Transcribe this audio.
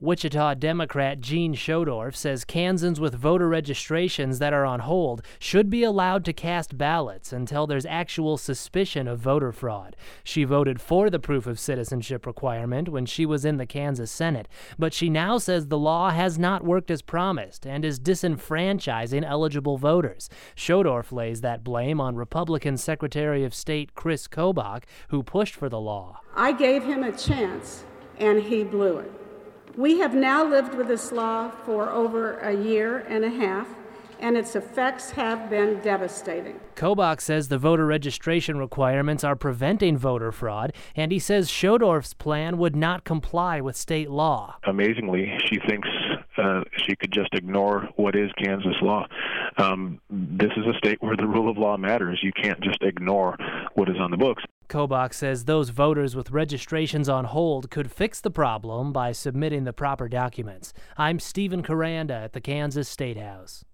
Wichita Democrat Gene Schodorf says Kansans with voter registrations that are on hold should be allowed to cast ballots until there's actual suspicion of voter fraud. She voted for the proof of citizenship requirement when she was in the Kansas Senate, but she now says the law has not worked as promised and is disenfranchising eligible voters. Schodorf lays that blame on Republican Secretary of State Chris Kobach, who pushed for the law. I gave him a chance, and he blew it. We have now lived with this law for over a year and a half, and its effects have been devastating. Kobach says the voter registration requirements are preventing voter fraud, and he says Schodorf's plan would not comply with state law. Amazingly, she thinks she could just ignore what is Kansas law. This is a state where the rule of law matters. You can't just ignore what is on the books. Kobach says those voters with registrations on hold could fix the problem by submitting the proper documents. I'm Stephen Caranda at the Kansas State House.